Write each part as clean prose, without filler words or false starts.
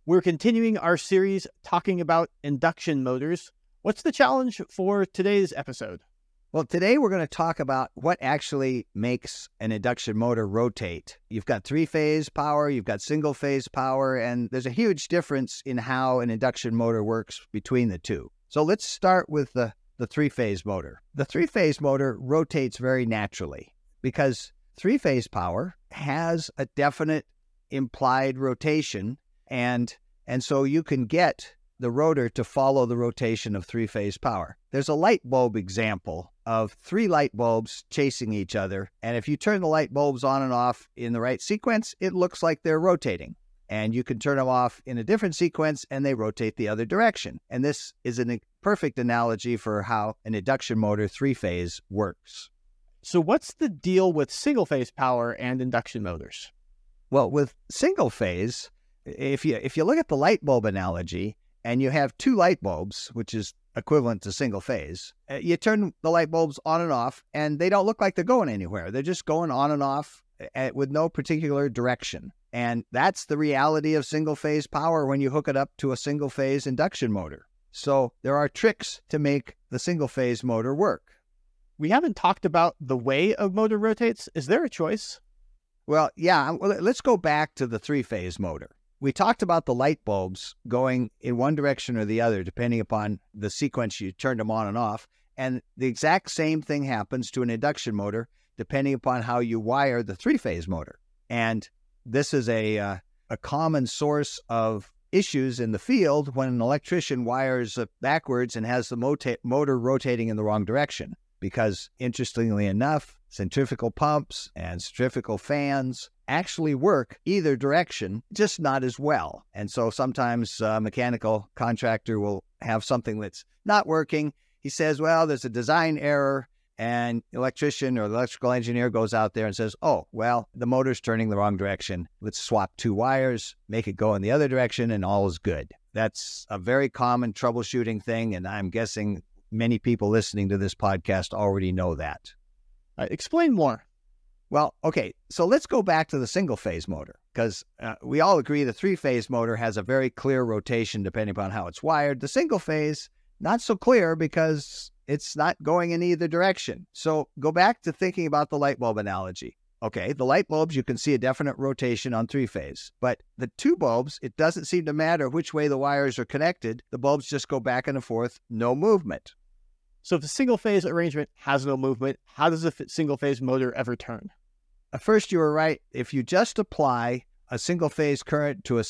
We're continuing our series talking about induction motors. What's the challenge for today's episode? Well, today we're going to talk about what actually makes an induction motor rotate. You've got three-phase power, you've got single-phase power, and there's a huge difference in how an induction motor works between the two. So let's start with the three-phase motor. The three-phase motor rotates very naturally because three-phase power has a definite implied rotation, and so you can get the rotor to follow the rotation of three-phase power. There's a light bulb example of three light bulbs chasing each other, and if you turn the light bulbs on and off in the right sequence, it looks like they're rotating. And you can turn them off in a different sequence, and they rotate the other direction. And this is a perfect analogy for how an induction motor three-phase works. So what's the deal with single-phase power and induction motors? Well, with single-phase, if you look at the light bulb analogy, and you have two light bulbs, which is equivalent to single phase, you turn the light bulbs on and off, and they don't look like they're going anywhere. They're just going on and off with no particular direction. And that's the reality of single phase power when you hook it up to a single phase induction motor. So there are tricks to make the single phase motor work. We haven't talked about the way a motor rotates. Is there a choice? Well, yeah. Let's go back to the three-phase motor. We talked about the light bulbs going in one direction or the other, depending upon the sequence you turned them on and off. And the exact same thing happens to an induction motor, depending upon how you wire the three-phase motor. And this is a common source of issues in the field when an electrician wires backwards and has the motor rotating in the wrong direction. Because, interestingly enough, centrifugal pumps and centrifugal fans actually work either direction, just not as well. And so sometimes a mechanical contractor will have something that's not working. He says, well, there's a design error, and the electrician or the electrical engineer goes out there and says, oh, well, the motor's turning the wrong direction. Let's swap two wires, make it go in the other direction, and all is good. That's a very common troubleshooting thing, and I'm guessing many people listening to this podcast already know that. Explain more. Well, okay, so let's go back to the single-phase motor, because we all agree the three-phase motor has a very clear rotation depending upon how it's wired. The single-phase, not so clear because it's not going in either direction. So go back to thinking about the light bulb analogy. Okay, the light bulbs, you can see a definite rotation on three-phase. But the two bulbs, it doesn't seem to matter which way the wires are connected. The bulbs just go back and forth, no movement. So if the single-phase arrangement has no movement, how does a single-phase motor ever turn? First, you were right. If you just apply a single-phase current to a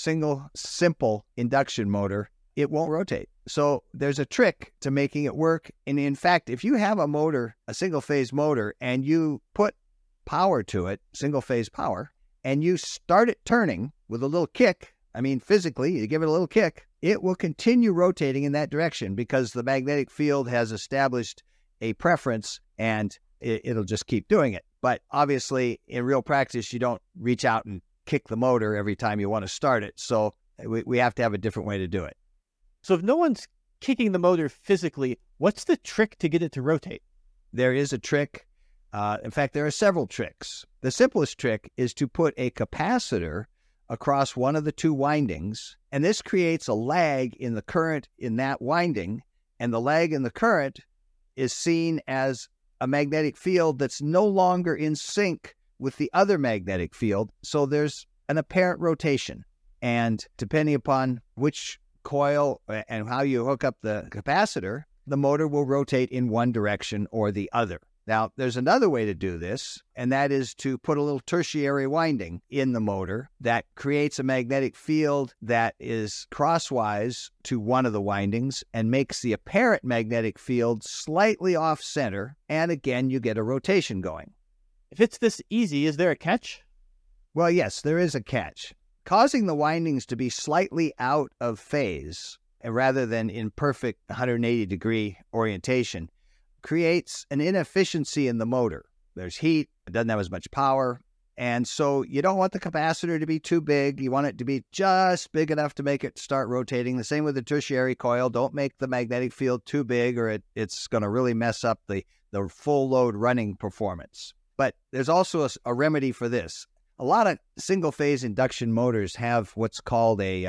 simple induction motor, it won't rotate. So there's a trick to making it work. And in fact, if you have a motor, a single-phase motor, and you put power to it, single-phase power, and you start it turning with a little kick, physically, you give it a little kick, it will continue rotating in that direction because the magnetic field has established a preference, and it'll just keep doing it. But obviously, in real practice, you don't reach out and kick the motor every time you want to start it. So we have to have a different way to do it. So if no one's kicking the motor physically, what's the trick to get it to rotate? There is a trick. In fact, there are several tricks. The simplest trick is to put a capacitor across one of the two windings, and this creates a lag in the current in that winding, and the lag in the current is seen as a magnetic field that's no longer in sync with the other magnetic field, so there's an apparent rotation. And depending upon which coil and how you hook up the capacitor, the motor will rotate in one direction or the other. Now, there's another way to do this, and that is to put a little tertiary winding in the motor that creates a magnetic field that is crosswise to one of the windings and makes the apparent magnetic field slightly off-center, and again, you get a rotation going. If it's this easy, is there a catch? Well, yes, there is a catch. Causing the windings to be slightly out of phase, rather than in perfect 180-degree orientation, creates an inefficiency in the motor. There's heat, it doesn't have as much power, and so you don't want the capacitor to be too big. You want it to be just big enough to make it start rotating. The same with the tertiary coil. Don't make the magnetic field too big or it's going to really mess up the full load running performance. But there's also a remedy for this. A lot of single-phase induction motors have what's called a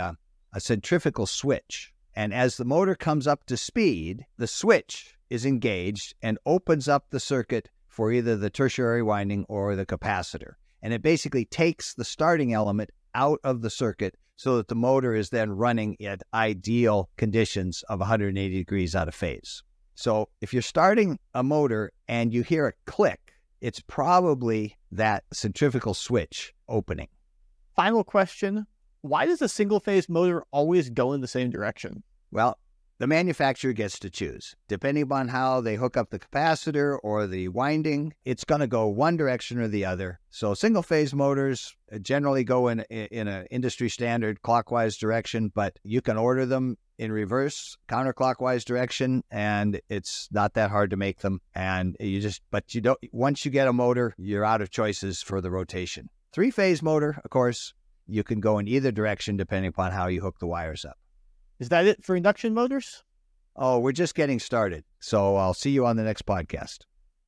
a centrifugal switch. And as the motor comes up to speed, the switch is engaged and opens up the circuit for either the tertiary winding or the capacitor. And it basically takes the starting element out of the circuit so that the motor is then running at ideal conditions of 180 degrees out of phase. So if you're starting a motor and you hear a click, it's probably that centrifugal switch opening. Final question. Why does a single-phase motor always go in the same direction? Well, the manufacturer gets to choose. Depending upon how they hook up the capacitor or the winding, it's going to go one direction or the other. So single-phase motors generally go in an industry standard clockwise direction, but you can order them in reverse, counterclockwise direction, and it's not that hard to make them. And once you get a motor, you're out of choices for the rotation. Three-phase motor, of course, you can go in either direction depending upon how you hook the wires up. Is that it for induction motors? Oh, we're just getting started. So I'll see you on the next podcast.